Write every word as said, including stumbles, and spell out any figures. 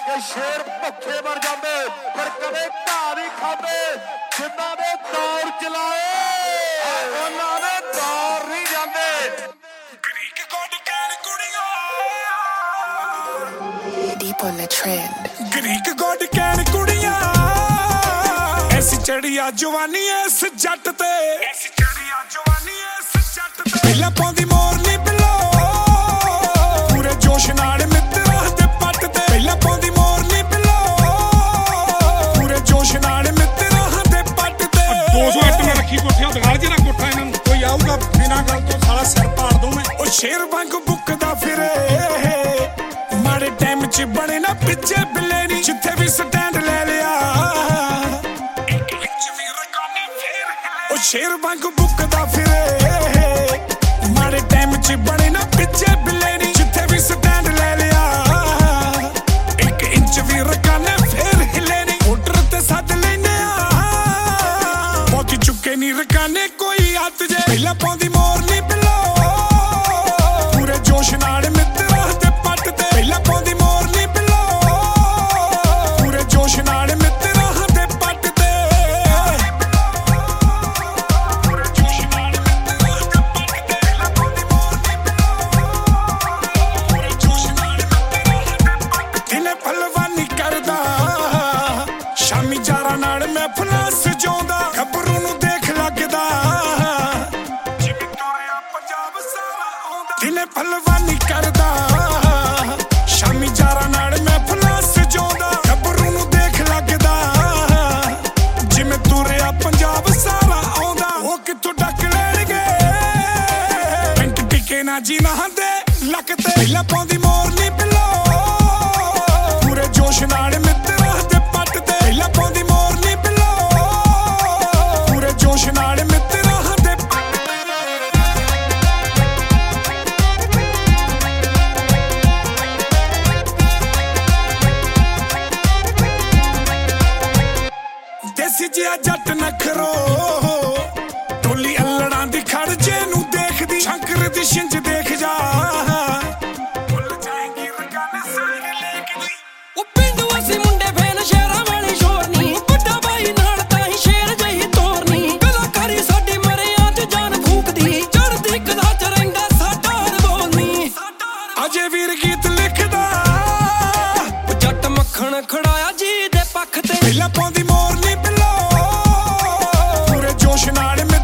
ਕਿ ਸ਼ੇਰ ਭੁੱਖੇ ਮਰ ਜਾਂਦੇ ਪਰ ਕਦੇ ਘਾਹ ਨਹੀਂ ਖਾਂਦੇ। ਜਿਨ੍ਹਾਂ ਨੇ ਦੌਰ ਚਲਾਏ ਉਹਨਾਂ ਦੇ ਦੌਰ ਨਹੀਂ ਜਾਂਦੇ। ਗਰੀਕ ਗੁੱਡ ਕਹਿਣ ਕੁੜੀਆਂ Deep on the trend. ਗਰੀਕ ਗੁੱਡ ਕਹਿਣ ਕੁੜੀਆਂ ਐਸੀ ਚੜੀਆ ਜਵਾਨੀ ਐਸ ਜੱਟ ਤੇ ਐਸੀ ਚੜੀਆ ਜਵਾਨੀ ਐਸ ਜੱਟ ਤੇ ਪਹਿਲਾਂ ਪਾਉਂਦੀ ਮੋਰਨੀ ਬਿੱਲੋ ਪੂਰੇ ਜੋਸ਼ ਨਾਲ ਮਿੱਤਰਾਂ ਦੇ ਪੱਟ ਤੇ ਪਹਿਲਾਂ ਪਾਉਂਦੀ ਮੋਰਨੀ ਬਿੱਲੋ ਪੂਰੇ ਜੋਸ਼ ਨਾਲ ਮਿੱਤਰਾਂ ਦੇ ਪੱਟ ਤੇ ਦੋ ਸੌ ਅੱਠ ਮੈਂ ਰੱਖੀ ਕੋਠਿਆਂ ਦਿਖਾਲ ਜਿਹੜਾ ਕੋਠਾ ਇਹਨਾਂ ਨੂੰ ਕੋਈ ਆਊਗਾ ਬਿਨਾਂ ਗੱਲ ਤੋਂ ਸਾਲਾ ਸਿਰ ਪਾੜ ਦੂੰ ਮੈਂ। ਉਹ ਸ਼ੇਰ ਵਾਂਗ ਬੁੱਕਦਾ ਫਿਰੇ ਮਾੜੇ ਟਾਈਮ ਚ ਬਣੇ ਨਾ ਪਿੱਛੇ ਬਿੱਲੇ ਨੀ ਜਿੱਥੇ ਵੀ ਸਟੈਂਡ ਲੈ ਲਿਆ ਇੱਕ ਇੰਚ ਵੀ ਰਕਾਨੇ ਫੇਰ ਹਿੱਲੇ। ਉਹ ਸ਼ੇਰ ਵਾਂਗ ਬੁੱਕਦਾ ਫਿਰੇ ਮਾੜੇ ਟਾਈਮ ਚ ਬਣੇ ਨਾ ਪਿੱਛੇ ਬਿੱਲੇ ਨੀ ਜਿੱਥੇ ਵੀ ਸਟੈਂਡ ਲੈ ਲਿਆ ਇੱਕ ਇੰਚ ਵੀ ਰਕਾਨੇ ਫੇਰ ਹਿੱਲੇ ਨੀ। ਮੋਟਰ ਤੇ ਸੱਦ ਲੈਨੇ ਆ ਪਹੁੰਚ ਚੁੱਕੇ ਨੀ ਰਕਾਨੇ ਕੋਈ ਹੱਥ ਜੇ ਪਹਿਲਾਂ ਪਾਉਂਦੀ ਮੋਰਨੀ ਬਿੱਲੋ ਪੂਰੇ ਜੋਸ਼ ਨਾਲ ਮਿੱਤਰਾਂ ਦੇ ਪੱਟ ਤੇ ਪਹਿਲਾਂ ਪਾਉਂਦੀ ਮੋਰਨੀ ਬਿੱਲੋ ਪੂਰੇ ਜੋਸ਼ ਨਾਲ ਮਿੱਤਰਾਂ ਦੇ ਪੱਟ ਤੇ ਪੂਰੇ ਜੋਸ਼ ਨਾਲ ਮਿੱਤਰਾਂ ਦੇ ਪੱਟ ਤੇ ਪਹਿਲਾਂ ਪਾਉਂਦੀ ਮੋਰਨੀ ਬਿੱਲੋ ਪੂਰੇ ਜੋਸ਼ ਨਾਲ ਮਿੱਤਰਾਂ ਦੇ ਪੱਟ ਤੇ ਦਿਨੇ ਭਲਵਾਨੀ ਕਰਦਾ ਸ਼ਾਮੀ ਯਾਰਾਂ ਨਾਲ ਮਹਿਫਲਾਂ ਸਜਾਉਂਦਾ ਗੱਭਰੂ ਨੂੰ ਦੇਖ ਲੱਗਦਾ ਜਿਵੇਂ ਤੁਰਿਆ ਪੰਜਾਬ ਸਾਰਾ ਆਉਂਦਾ। ਦਿਨੇ ਭਲਵਾਨੀ ਕਰਦਾ ਸ਼ਾਮੀ ਯਾਰਾਂ ਨਾਲ ਮਹਿਫਲਾਂ ਸਜਾਉਂਦਾ ਗੱਭਰੂ ਨੂੰ ਦੇਖ ਲੱਗਦਾ ਜਿਵੇਂ ਤੁਰਿਆ ਪੰਜਾਬ ਸਾਰਾ ਆਉਂਦਾ। ਉਹ ਕਿੱਥੋਂ ਡੱਕ ਲੈਣਗੇ ਪਿੰਡ ਟਿੱਕੇ ਨਾ ਜੀ ਨਾ ਦੇ ਲੱਕ ਤੇ ਪਹਿਲਾਂ ਪਾਉਂਦੀ ਮੋਰਨੀ ਬਿੱਲੋ ਪੂਰੇ ਜੋਸ਼ ਨਾਲ ਮਿੱਤਰਾਂ ਦੇ ਪੱਟ ਤੇ ਪਹਿਲਾਂ ਪਾਉਂਦੀ ਮੋਰਨੀ ਬਿੱਲੋ ਪੂਰੇ ਜੋਸ਼ ਨਾਲ ਮਿੱਤਰਾਂ ਦੇ ਪੱਟ ਤੇ ਦੇਸੀ ਜਿਹਾ ਜੱਟ ਨਖਰੋ ਟੋਲੀ ਅਲੜਾਂ ਦੀ ਖੜ ਜੇ ਨੂੰ ਦੇਖਦੀ ਸ਼ੰਕਰ ਦੀ ਛਿੰਝ ਦੇਖ ਜਾ ਭੁੱਲ ਜਾਏਗੀ ਰਗਾਨੇ ਸਾਰੇ ਲੇਖਦੀ। ਉਹ ਪਿੰਡੂ ਅਸੀਂ ਮੁੰਡੇ ਫੈਨ ਸ਼ਹਿਰਾਂ ਵਾਲੇ ਸ਼ੋਰ ਨੀ ਵੱਡਾ ਬਾਈ ਨਾਲ ਤਾਂ ਹੀ ਸ਼ੇਰ ਜਹੀ ਤੋਰਨੀ ਕਲਾਕਾਰੀ ਸਾਡੀ ਮਰਿਆਂ ਚ ਜਾਨ ਫੂਕਦੀ ਚੜ੍ਹਦੀ ਕਲਾ ਚ ਰਹਿੰਦਾ ਸਾਡਾ ਬੋਲਨੀ ਅਜੇ ਵੀਰ ਗੀਤ ਲਿਖਦਾ ਉਹ ਜੱਟ ਮੱਖਣ ਖੜਾਇਆ ਜੀ ਦੇ ਪੱਖ ਤੇ ਪਹਿਲਾਂ ਪਾਉਂਦੀ ਮੋਰਨੀ ਬਿੱਲੋ ਪੂਰੇ ਜੋਸ਼ ਨਾਲ